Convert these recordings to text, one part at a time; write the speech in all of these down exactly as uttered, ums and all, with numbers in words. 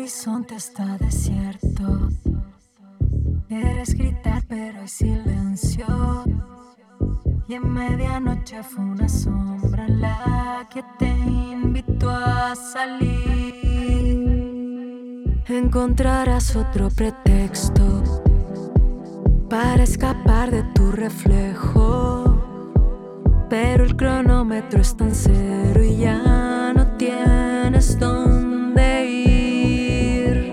horizonte está desierto. Quieres gritar pero hay silencio. Y en medianoche fue una sombra la que te invitó a salir. Encontrarás otro pretexto para escapar de tu reflejo, pero el cronómetro está en cero y ya no tienes dónde ir.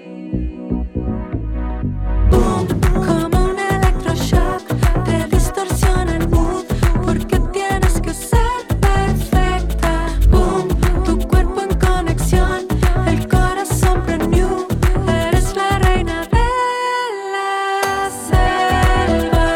Boom, como un electroshock, te distorsiona el mood porque tienes que ser perfecta. Boom, tu cuerpo en conexión, el corazón brand new. Eres la reina de la selva.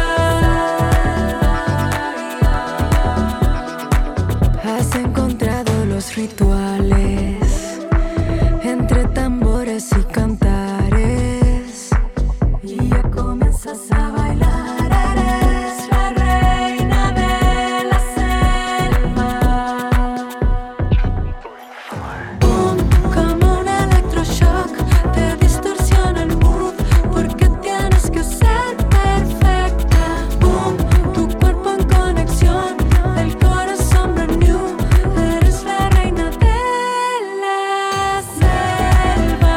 Has encontrado los rituales entre tambores y cantares y ya comienzas a bailar. Eres la reina de la selva. Boom, como un electroshock, te distorsiona el mood porque tienes que ser perfecta. Boom, tu cuerpo en conexión, el corazón brand new. Eres la reina de la selva.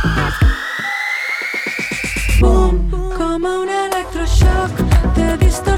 Boom, como un electroshock, te distorsiona